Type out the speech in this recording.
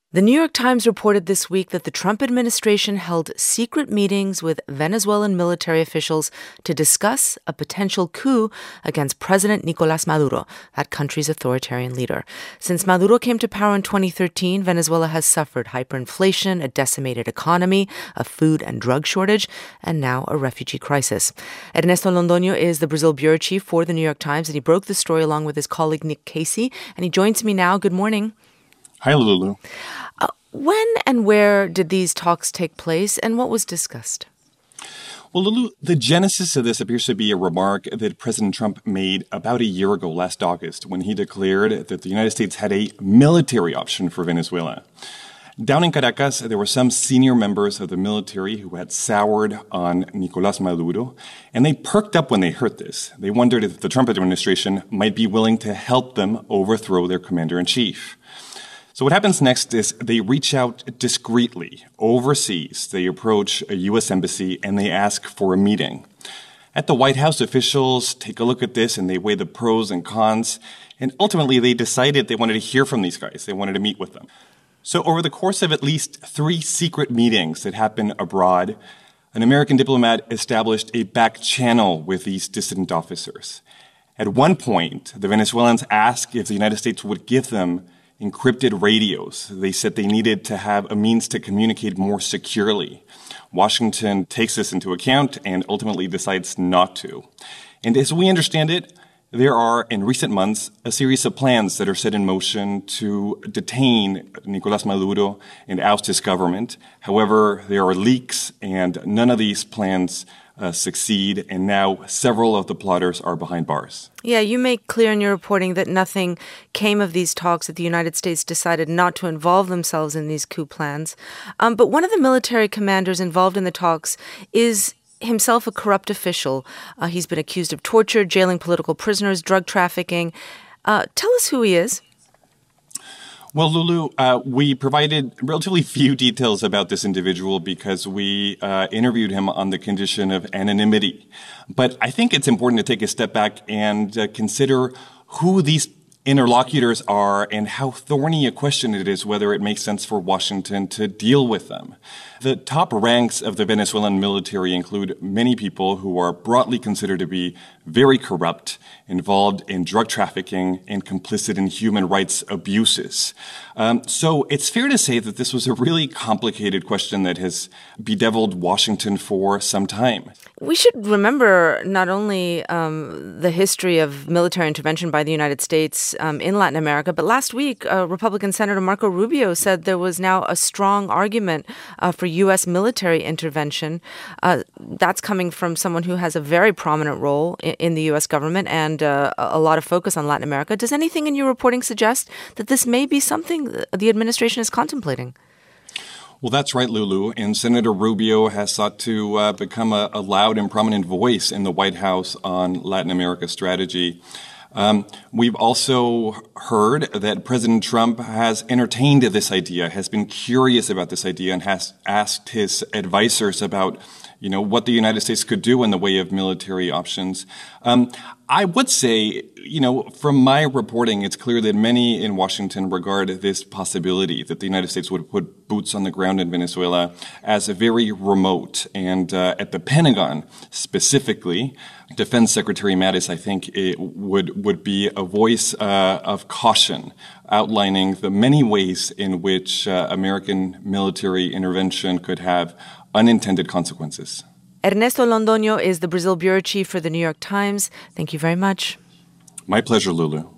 The New York Times reported this week that the Trump administration held secret meetings with Venezuelan military officials to discuss a potential coup against President Nicolás Maduro, that country's authoritarian leader. Since Maduro came to power in 2013, Venezuela has suffered hyperinflation, a decimated economy, a food and drug shortage, and now a refugee crisis. Ernesto Londoño is the Brazil bureau chief for the New York Times, and he broke the story along with his colleague Nick Casey, and he joins me now. Good morning. Hi, Lulu. When and where did these talks take place, and what was discussed? Well, Lulu, the genesis of this appears to be a remark that President Trump made about a year ago, last August, when he declared that the United States had a military option for Venezuela. Down in Caracas, there were some senior members of the military who had soured on Nicolás Maduro, and they perked up when they heard this. They wondered if the Trump administration might be willing to help them overthrow their commander-in-chief. So what happens next is they reach out discreetly overseas. They approach a U.S. embassy and they ask for a meeting. At the White House, officials take a look at this and they weigh the pros and cons. And ultimately, they decided they wanted to hear from these guys. They wanted to meet with them. So over the course of at least 3 secret meetings that happened abroad, an American diplomat established a back channel with these dissident officers. At one point, the Venezuelans asked if the United States would give them encrypted radios. They said they needed to have a means to communicate more securely. Washington takes this into account and ultimately decides not to. And as we understand it, there are, in recent months, a series of plans that are set in motion to detain Nicolás Maduro and oust his government. However, there are leaks, and none of these plans succeed, and now several of the plotters are behind bars. Yeah, you make clear in your reporting that nothing came of these talks, that the United States decided not to involve themselves in these coup plans. But one of the military commanders involved in the talks is himself a corrupt official. He's been accused of torture, jailing political prisoners, drug trafficking. Tell us who he is. Well, Lulu, we provided relatively few details about this individual because we interviewed him on the condition of anonymity. But I think it's important to take a step back and consider who these interlocutors are and how thorny a question it is whether it makes sense for Washington to deal with them. The top ranks of the Venezuelan military include many people who are broadly considered to be very corrupt, involved in drug trafficking, and complicit in human rights abuses. So it's fair to say that this was a really complicated question that has bedeviled Washington for some time. We should remember not only the history of military intervention by the United States in Latin America, but last week, Republican Senator Marco Rubio said there was now a strong argument for U.S. military intervention. That's coming from someone who has a very prominent role in the U.S. government and a lot of focus on Latin America. Does anything in your reporting suggest that this may be something the administration is contemplating? Well, that's right, Lulu. And Senator Rubio has sought to become a loud and prominent voice in the White House on Latin America strategy. We've also heard that President Trump has entertained this idea, has been curious about this idea, and has asked his advisors about, what the United States could do in the way of military options. I would say, from my reporting, it's clear that many in Washington regard this possibility that the United States would put boots on the ground in Venezuela as very remote. And at the Pentagon, specifically, Defense Secretary Mattis, I think, it would be a voice of caution, outlining the many ways in which American military intervention could have unintended consequences. Ernesto Londoño is the Brazil bureau chief for the New York Times. Thank you very much. My pleasure, Lulu.